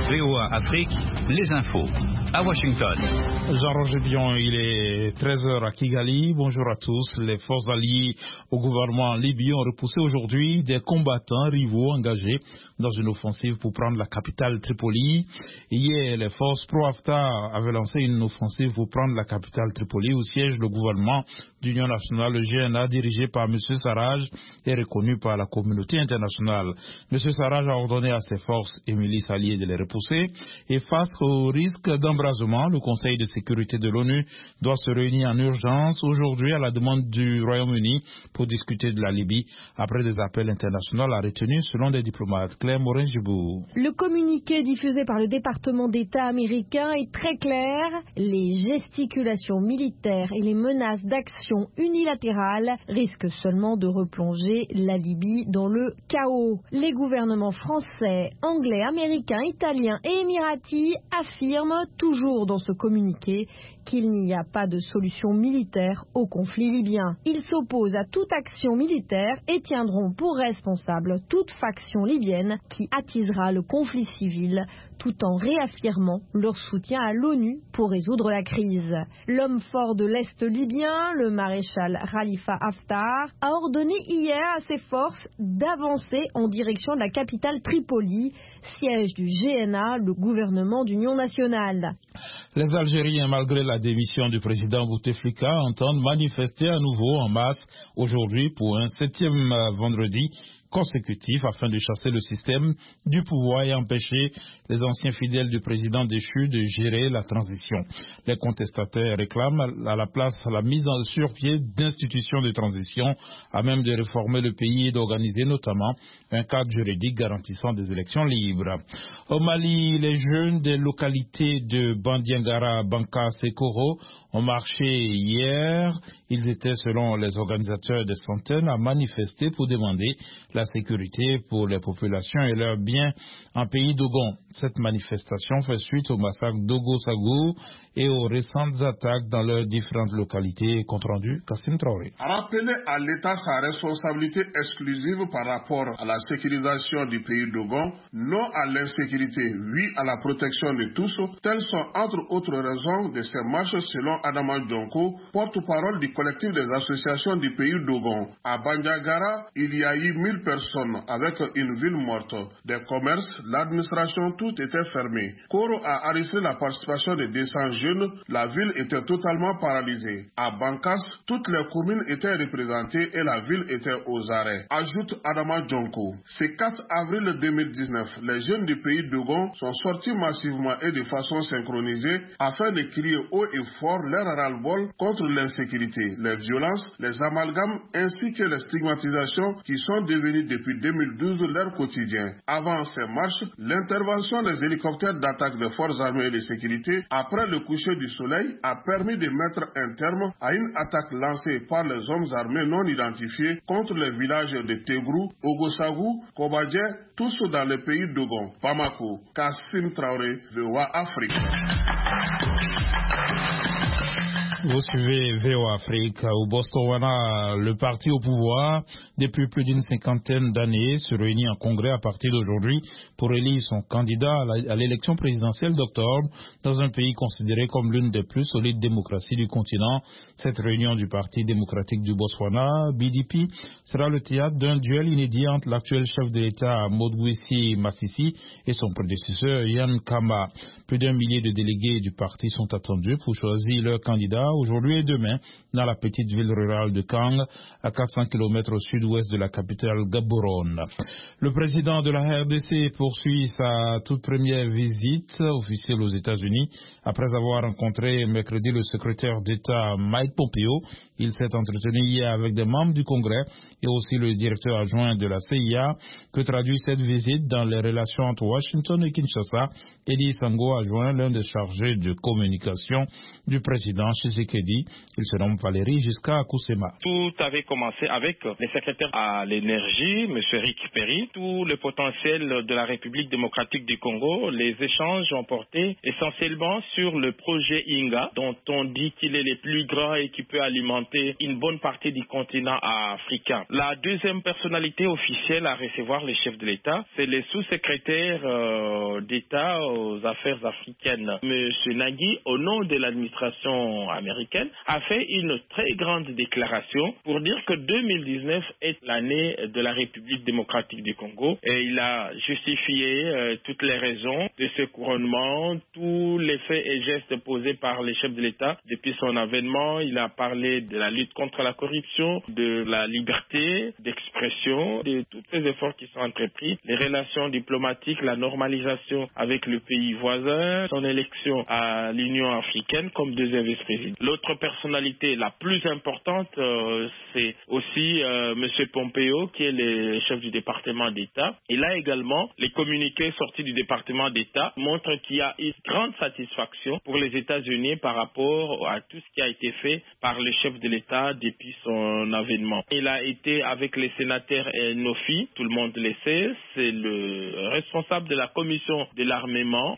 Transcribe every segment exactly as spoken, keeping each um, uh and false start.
V O A Afrique, les infos. À Washington. Jean-Roger Dion, il est treize heures à Kigali. Bonjour à tous. Les forces alliées au gouvernement libyen ont repoussé aujourd'hui des combattants rivaux engagés dans une offensive pour prendre la capitale Tripoli. Hier, les forces pro-Haftar avaient lancé une offensive pour prendre la capitale Tripoli où siège le gouvernement d'Union nationale, le G N A, dirigé par M. Sarraj et reconnu par la communauté internationale. M. Sarraj a ordonné à ses forces et milices alliées de les repousser et face au risque d'embrasement, le Conseil de sécurité de l'ONU doit se réunir en urgence aujourd'hui à la demande du Royaume-Uni pour discuter de la Libye après des appels internationaux à retenue selon des diplomates. Claire Morin-Gibourg. Le communiqué diffusé par le département d'État américain est très clair. Les gesticulations militaires et les menaces d'action unilatérale risquent seulement de replonger la Libye dans le chaos. Les gouvernements français, anglais, américains, italiens et émiratis affirment toujours dans ce communiqué qu'il n'y a pas de solution militaire au conflit libyen. Ils s'opposent à toute action militaire et tiendront pour responsable toute faction libyenne qui attisera le conflit civil tout en réaffirmant leur soutien à l'ONU pour résoudre la crise. L'homme fort de l'Est libyen, le maréchal Khalifa Haftar, a ordonné hier à ses forces d'avancer en direction de la capitale Tripoli, siège du G N A, le gouvernement d'union nationale. Les Algériens, malgré la démission du président Bouteflika, entendent manifester à nouveau en masse aujourd'hui pour un septième vendredi consécutif afin de chasser le système du pouvoir et empêcher les anciens fidèles du président déchu de gérer la transition. Les contestataires réclament à la place la mise en sur pied d'institutions de transition à même de réformer le pays et d'organiser notamment un cadre juridique garantissant des élections libres. Au Mali, les jeunes des localités de Bandiangara, Bankas et Koro ont marché hier. Ils étaient, selon les organisateurs, des centaines à manifester pour demander la sécurité pour les populations et leurs biens en pays d'Ogon. Cette manifestation fait suite au massacre d'Ogo-Sagou et aux récentes attaques dans leurs différentes localités. Compte rendu, Kassim Traoré. Rappeler à l'État sa responsabilité exclusive par rapport à la sécurisation du pays d'Ogon, non à l'insécurité, oui à la protection de tous, telles sont entre autres raisons de ces marches selon Adama Djonko, porte-parole du collectif des associations du pays d'Ogon. À Bandiagara, il y a eu mille personnes avec une ville morte. Des commerces, l'administration, tout était fermé. Koro a arrêté la participation de deux cents jeunes. La ville était totalement paralysée. À Bankas, toutes les communes étaient représentées et la ville était aux arrêts. Ajoute Adama Djonko. Ce quatre avril deux mille dix-neuf, les jeunes du pays d'Ogon sont sortis massivement et de façon synchronisée afin de crier haut et fort leur ras-le-bol contre l'insécurité, les violences, les amalgames ainsi que les stigmatisations qui sont devenues depuis deux mille douze leur quotidien. Avant ces marches, l'intervention des hélicoptères d'attaque des forces armées et de sécurité après le coucher du soleil a permis de mettre un terme à une attaque lancée par les hommes armés non identifiés contre les villages de Tegrou, Ogosagou, Kobadje, tous dans le pays d'Ogon. Bamako, Kassim Traoré, V O A Afrique. Vous suivez V O A Afrique. Au Botswana, le parti au pouvoir, depuis plus d'une cinquantaine d'années, se réunit en congrès à partir d'aujourd'hui pour élire son candidat à l'élection présidentielle d'octobre dans un pays considéré comme l'une des plus solides démocraties du continent. Cette réunion du Parti démocratique du Botswana, B D P, sera le théâtre d'un duel inédit entre l'actuel chef de l'État Mokgweetsi Masisi et son prédécesseur Ian Khama. Plus d'un millier de délégués du parti sont attendus pour choisir leur candidat aujourd'hui et demain dans la petite ville rurale de Kang, à quatre cents kilomètres au sud-ouest de la capitale Gaborone. Le président de la R D C poursuit sa toute première visite officielle aux États-Unis après avoir rencontré mercredi le secrétaire d'État Mike Pompeo. Il s'est entretenu hier avec des membres du Congrès et aussi le directeur adjoint de la C I A. Que traduit cette visite dans les relations entre Washington et Kinshasa? Eddie Sango a joint l'un des chargés de communication du président Tshisekedi. Il se nomme Valérie Giscard Koussema. Tout avait commencé avec les secrétaires à l'énergie, M. Rick Perry, tout le potentiel de la République démocratique du Congo. Les échanges ont porté essentiellement sur le projet Inga, dont on dit qu'il est le plus grand et qui peut alimenter une bonne partie du continent africain. La deuxième personnalité officielle à recevoir les chefs de l'État, c'est le sous-secrétaire euh, d'État aux affaires africaines. Monsieur Nagui, au nom de l'administration américaine, a fait une très grande déclaration pour dire que deux mille dix-neuf est l'année de la République démocratique du Congo et il a justifié euh, toutes les raisons de ce couronnement, tous les faits et gestes posés par les chefs de l'État depuis son avènement. Il a parlé de la lutte contre la corruption, de la liberté d'expression, de tous les efforts qui sont entrepris, les relations diplomatiques, la normalisation avec le pays voisin, son élection à l'Union africaine comme deuxième vice-président. L'autre personnalité la plus importante, euh, c'est aussi euh, M. Pompeo, qui est le chef du département d'État. Et là également, les communiqués sortis du département d'État montrent qu'il y a une grande satisfaction pour les États-Unis par rapport à tout ce qui a été fait par le chef de l'État depuis son avènement. Il a été avec les sénateurs Nofi, tout le monde le sait, c'est le responsable de la commission de l'armement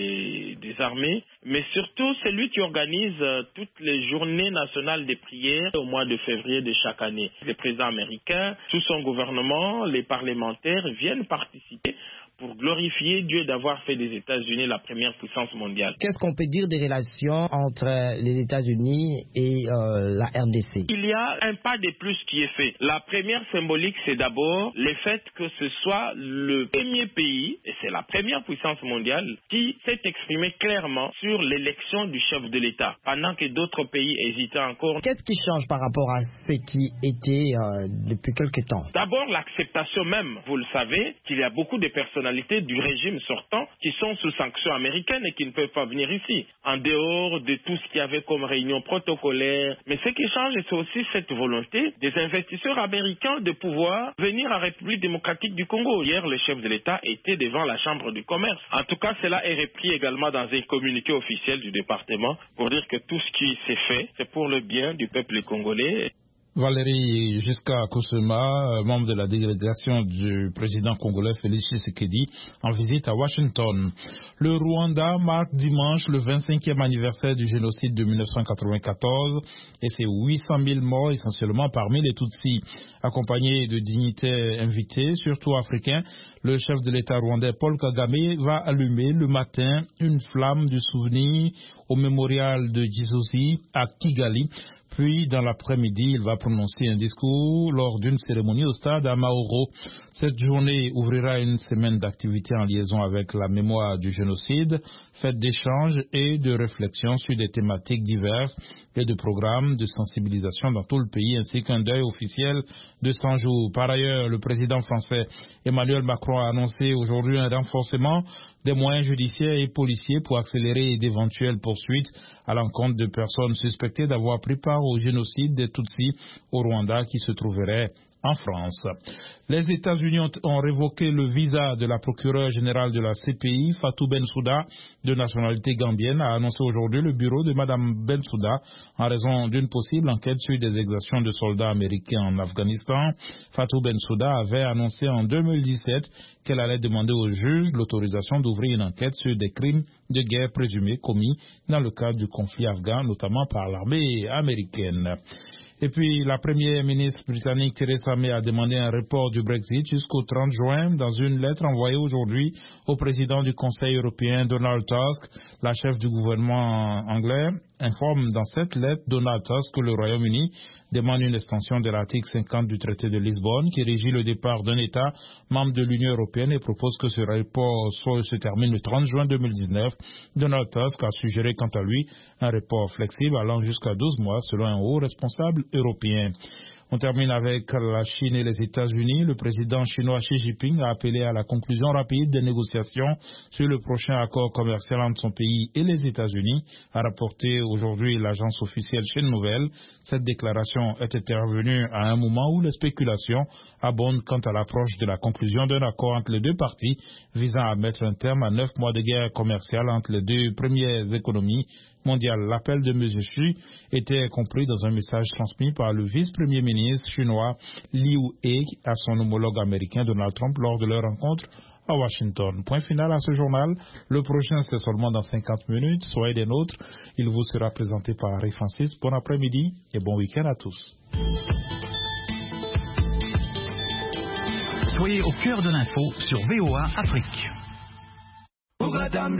et des armées, mais surtout c'est lui qui organise toutes les journées nationales des prières au mois de février de chaque année. Le président américain, tout son gouvernement, les parlementaires viennent participer pour glorifier Dieu d'avoir fait des États-Unis la première puissance mondiale. Qu'est-ce qu'on peut dire des relations entre les États-Unis et euh, la R D C? Il y a un pas de plus qui est fait. La première symbolique, c'est d'abord le fait que ce soit le premier pays, et c'est la première puissance mondiale, qui s'est exprimé clairement sur l'élection du chef de l'État, pendant que d'autres pays hésitaient encore. Qu'est-ce qui change par rapport à ce qui était euh, depuis quelque temps? D'abord, l'acceptation même. Vous le savez, qu'il y a beaucoup de personnalités du régime sortant qui sont sous sanctions américaines et qui ne peuvent pas venir ici, en dehors de tout ce qu'il y avait comme réunion protocolaire. Mais ce qui change, c'est aussi cette volonté des investisseurs américains de pouvoir venir en République démocratique du Congo. Hier, le chef de l'État était devant la Chambre du commerce. En tout cas, cela est repris également dans un communiqué officiel du département pour dire que tout ce qui s'est fait, c'est pour le bien du peuple congolais. Valérie Giscard Koussema, membre de la délégation du président congolais Félix Tshisekedi, en visite à Washington. Le Rwanda marque dimanche le vingt-cinquième anniversaire du génocide de mille neuf cent quatre-vingt-quatorze et ses huit cent mille morts essentiellement parmi les Tutsis. Accompagné de dignitaires invités, surtout africains, le chef de l'État rwandais Paul Kagame va allumer le matin une flamme du souvenir au mémorial de Gisozi à Kigali. Puis, dans l'après-midi, il va prononcer un discours lors d'une cérémonie au stade à Maoro. Cette journée ouvrira une semaine d'activités en liaison avec la mémoire du génocide, fête d'échanges et de réflexion sur des thématiques diverses et de programmes de sensibilisation dans tout le pays, ainsi qu'un deuil officiel de cent jours. Par ailleurs, le président français Emmanuel Macron a annoncé aujourd'hui un renforcement des moyens judiciaires et policiers pour accélérer d'éventuelles poursuites à l'encontre de personnes suspectées d'avoir pris part au génocide des Tutsis au Rwanda qui se trouveraient en France. Les États-Unis ont, ont révoqué le visa de la procureure générale de la C P I, Fatou Bensouda, de nationalité gambienne, a annoncé aujourd'hui le bureau de Mme Bensouda en raison d'une possible enquête sur des exactions de soldats américains en Afghanistan. Fatou Bensouda avait annoncé en deux mille dix-sept qu'elle allait demander au juge l'autorisation d'ouvrir une enquête sur des crimes de guerre présumés commis dans le cadre du conflit afghan, notamment par l'armée américaine. Et puis, la première ministre britannique Theresa May a demandé un report du Brexit jusqu'au trente juin dans une lettre envoyée aujourd'hui au président du Conseil européen Donald Tusk. La chef du gouvernement anglais informe dans cette lettre Donald Tusk que le Royaume-Uni demande une extension de l'article cinquante du traité de Lisbonne qui régit le départ d'un État membre de l'Union européenne et propose que ce report soit, se termine le trente juin deux mille dix-neuf. Donald Tusk a suggéré quant à lui un report flexible allant jusqu'à douze mois selon un haut responsable européen. On termine avec la Chine et les États-Unis. Le président chinois Xi Jinping a appelé à la conclusion rapide des négociations sur le prochain accord commercial entre son pays et les États-Unis, a rapporté aujourd'hui l'agence officielle Chine Nouvelle. Cette déclaration est intervenue à un moment où les spéculations abondent quant à l'approche de la conclusion d'un accord entre les deux parties visant à mettre un terme à neuf mois de guerre commerciale entre les deux premières économies mondiales. L'appel de M. Xi était compris dans un message transmis par le vice-premier ministre chinois Liu He à son homologue américain Donald Trump lors de leur rencontre à Washington. Point final à ce journal. Le prochain, c'est seulement dans cinquante minutes. Soyez des nôtres. Il vous sera présenté par Harry Francis. Bon après-midi et bon week-end à tous. Soyez au cœur de l'info sur V O A Afrique.